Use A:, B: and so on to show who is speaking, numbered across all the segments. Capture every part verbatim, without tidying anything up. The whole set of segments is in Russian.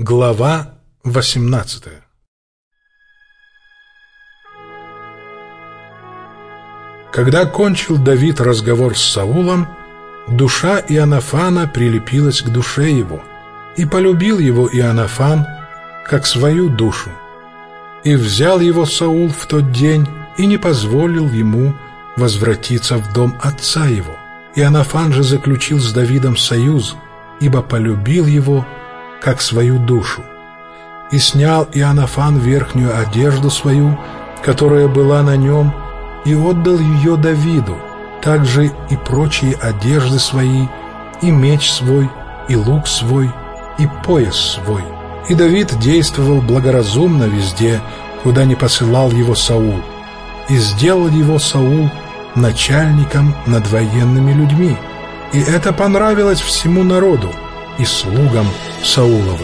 A: Глава восемнадцатая. Когда кончил Давид разговор с Саулом, душа Иоанафана прилепилась к душе его, и полюбил его Иоанафан, как свою душу. И взял его Саул в тот день и не позволил ему возвратиться в дом отца его. Иоанафан же заключил с Давидом союз, ибо полюбил его, как свою душу. И снял Иоанафан верхнюю одежду свою, которая была на нем, и отдал ее Давиду, также и прочие одежды свои, и меч свой, и лук свой, и пояс свой. И Давид действовал благоразумно везде, куда не посылал его Саул, и сделал его Саул начальником над военными людьми. И это понравилось всему народу и слугам Сауловым.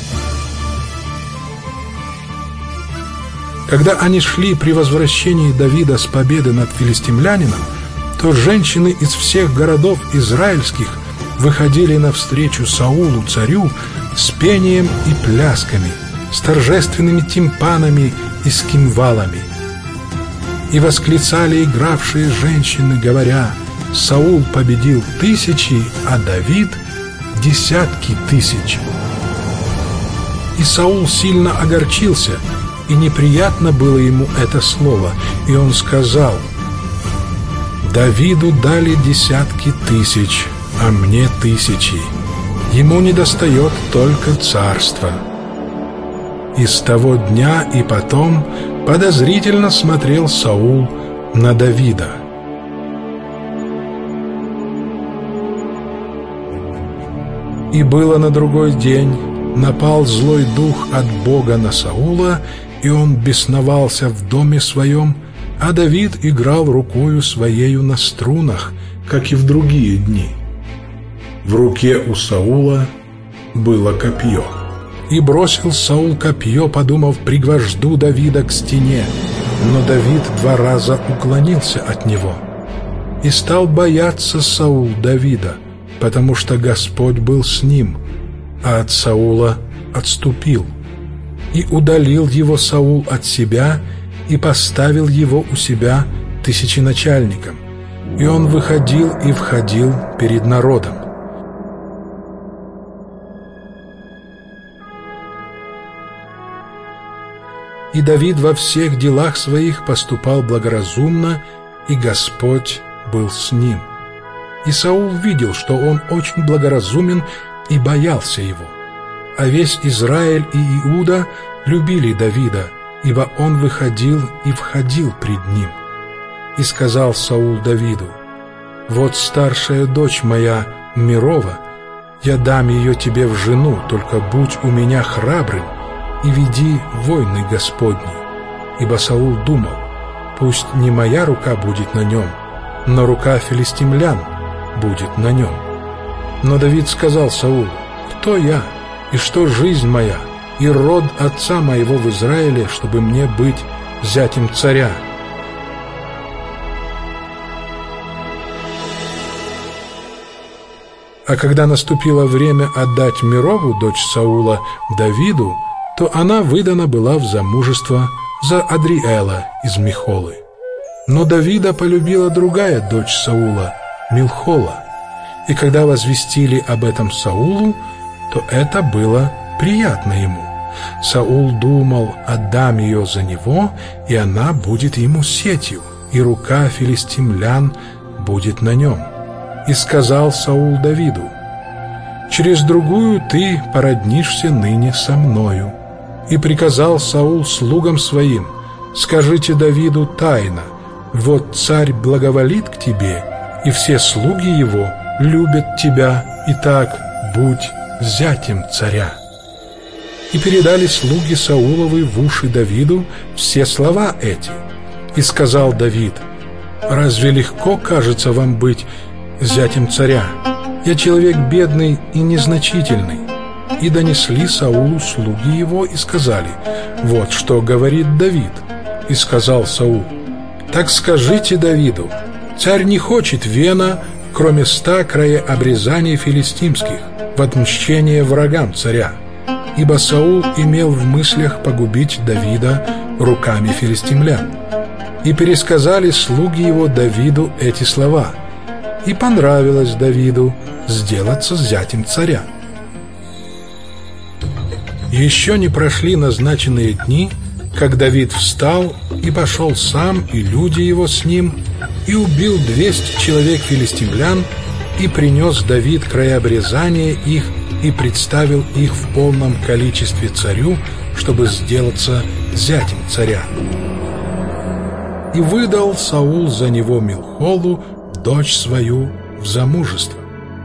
A: Когда они шли при возвращении Давида с победы над филистимлянином, то женщины из всех городов израильских выходили навстречу Саулу, царю, с пением и плясками, с торжественными тимпанами и с кимвалами. И восклицали игравшие женщины, говоря: «Саул победил тысячи, а Давид — десятки тысяч». И Саул сильно огорчился, и неприятно было ему это слово, и он сказал: «Давиду дали десятки тысяч, а мне тысячи. Ему недостает только царства». И с того дня и потом подозрительно смотрел Саул на Давида. И было на другой день, напал злой дух от Бога на Саула, и он бесновался в доме своем, а Давид играл рукою своею на струнах, как и в другие дни. В руке у Саула было копье. И бросил Саул копье, подумав: пригвожду Давида к стене. Но Давид два раза уклонился от него. И стал бояться Саул Давида, потому что Господь был с ним, а от Саула отступил. И удалил его Саул от себя и поставил его у себя тысяченачальником. И он выходил и входил перед народом. И Давид во всех делах своих поступал благоразумно, и Господь был с ним. И Саул видел, что он очень благоразумен, и боялся его. А весь Израиль и Иуда любили Давида, ибо он выходил и входил пред ним. И сказал Саул Давиду: «Вот старшая дочь моя Мирова, я дам ее тебе в жену, только будь у меня храбрым и веди войны Господни». Ибо Саул думал: пусть не моя рука будет на нем, но рука филистимлян будет на нем. Но Давид сказал Саулу: «Кто я, и что жизнь моя, и род отца моего в Израиле, чтобы мне быть зятем царя?» А когда наступило время отдать Мирову, дочь Саула, Давиду, то она выдана была в замужество за Адриэла из Михолы. Но Давида полюбила другая дочь Саула, Милхола. И когда возвестили об этом Саулу, то это было приятно ему. Саул думал: отдам ее за него, и она будет ему сетью, и рука филистимлян будет на нем. И сказал Саул Давиду: через другую ты породнишься ныне со мною. И приказал Саул слугам своим: скажите Давиду тайно: вот царь благоволит к тебе, и все слуги его любят тебя, и так будь зятем царя. И передали слуги Сауловы в уши Давиду все слова эти. И сказал Давид: разве легко кажется вам быть зятем царя? Я человек бедный и незначительный. И донесли Саулу слуги его и сказали: вот что говорит Давид. И сказал Саул: так скажите Давиду: царь не хочет вена, кроме ста краеобрезаний филистимских, в отмщение врагам царя. ибо Саул имел в мыслях погубить Давида руками филистимлян. И пересказали слуги его Давиду эти слова, и понравилось Давиду сделаться зятем царя. Еще не прошли назначенные дни, как Давид встал и пошел сам, и люди его с ним, и убил двести человек филистимлян, и принес Давид краеобрезание их, и представил их в полном количестве царю, чтобы сделаться зятем царя. И выдал Саул за него Милхолу, дочь свою, в замужество.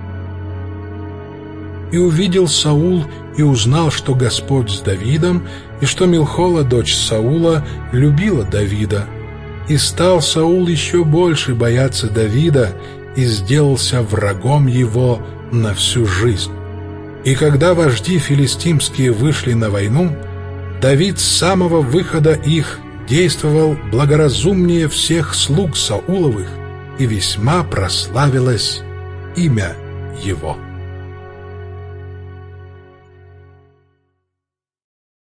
A: И увидел Саул и узнал, что Господь с Давидом, и что Милхола, дочь Саула, любила Давида. И стал Саул еще больше бояться Давида и сделался врагом его на всю жизнь. И когда вожди филистимские вышли на войну, Давид с самого выхода их действовал благоразумнее всех слуг Сауловых, и весьма прославилось имя его.